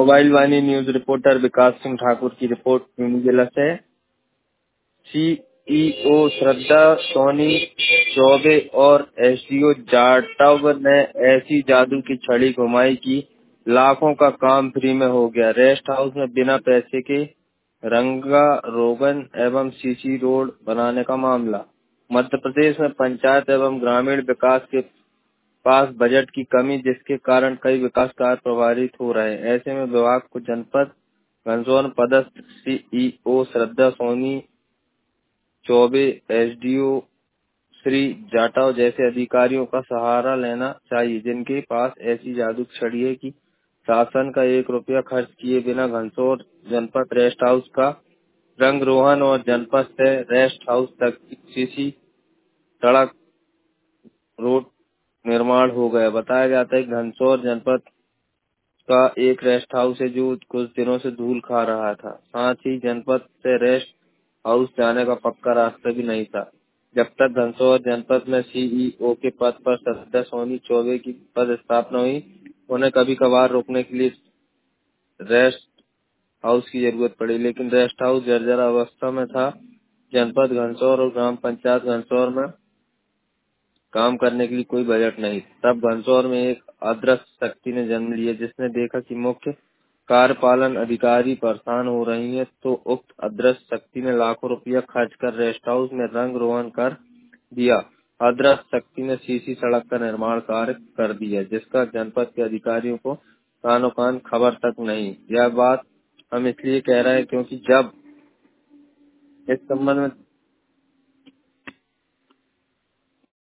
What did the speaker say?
Mobile Vani news reporter Vikas Singh Thakur की report uni जिला से। सीईओ श्रद्धा सोनी चौबे और एसडीओ जाटव ने ऐसी जादू की छड़ी घुमाई कि लाखों का काम फ्री में हो गया। रेस्ट हाउस में बिना पैसे के रंगा रोगन एवं सीसी रोड बनाने का मामला। मध्य प्रदेश में पंचायत एवं ग्रामीण विकास के पास बजट की कमी, जिसके कारण कई विकास कार्य प्रभावित हो रहे हैं। ऐसे में विभाग को जनपद घनसौर पदस्थ सीईओ श्रद्धा सोनी चौबे, एसडीओ श्री जाटव जैसे अधिकारियों का सहारा लेना चाहिए, जिनके पास ऐसी जादू छड़ी है कि शासन का 1 रुपया खर्च किए बिना घनसौर जनपद रेस्ट हाउस का रंग रोहन और जनपद से रेस्ट हाउस तक सीसी सड़क रोड निर्माण हो गया। बताया जाता है कि घनसौर जनपद का एक रेस्ट हाउस है जो कुछ दिनों से धूल खा रहा था। साथ ही जनपद से रेस्ट हाउस जाने का पक्का रास्ता भी नहीं था। जब तक घनसौर जनपद में सीईओ के पद पर श्रद्धा सोनी चौबे की पद स्थापना हुई, उन्हें कभी कभार रुकने के लिए रेस्ट हाउस की जरूरत पड़ी, लेकिन रेस्ट हाउस जर्जर अवस्था में था। जनपद घनसौर और ग्राम पंचायत घनसौर में काम करने के लिए कोई बजट नहीं। तब घनसौर में एक अदृश्य शक्ति ने जन्म लिया, जिसने देखा कि मुख्य कार्यपालन अधिकारी परेशान हो रही है, तो उक्त अदृश्य शक्ति ने लाखों रुपया खर्च कर रेस्ट हाउस में रंग रोहन कर दिया। अदृश्य शक्ति ने सीसी सड़क का निर्माण कार्य कर दिया, जिसका जनपद के अधिकारियों को कानो कान खबर तक नहीं। यह बात हम इसलिए कह रहे हैं क्योंकि जब इस संबंध में